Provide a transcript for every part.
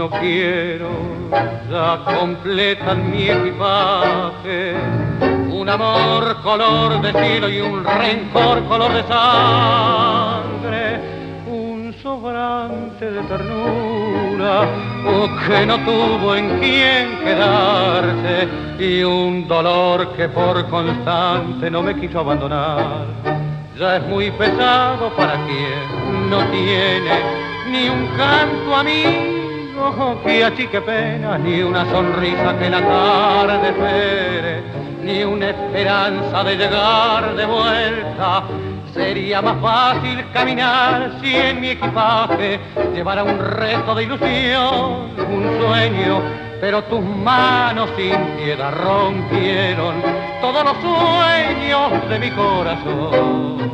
no quiero, ya completan mi equipaje. Un amor color de cielo y un rencor color de sangre. Un sobrante de ternura que no tuvo en quién quedarse. Y un dolor que por constante no me quiso abandonar. Ya es muy pesado para quien no tiene ni un canto amigo que achique pena, ni una sonrisa que la tarde espere, ni una esperanza de llegar de vuelta. Sería más fácil caminar si en mi equipaje llevara un resto de ilusión, un sueño, pero tus manos sin piedad rompieron todos los sueños de mi corazón.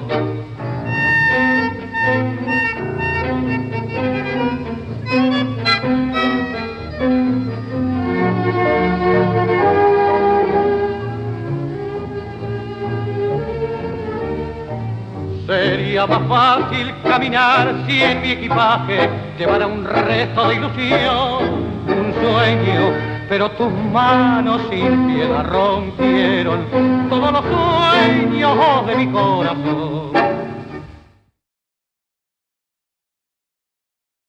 Sería más fácil caminar si en mi equipaje llevara un resto de ilusión, un sueño, pero tus manos sin piedad rompieron todos los sueños de mi corazón.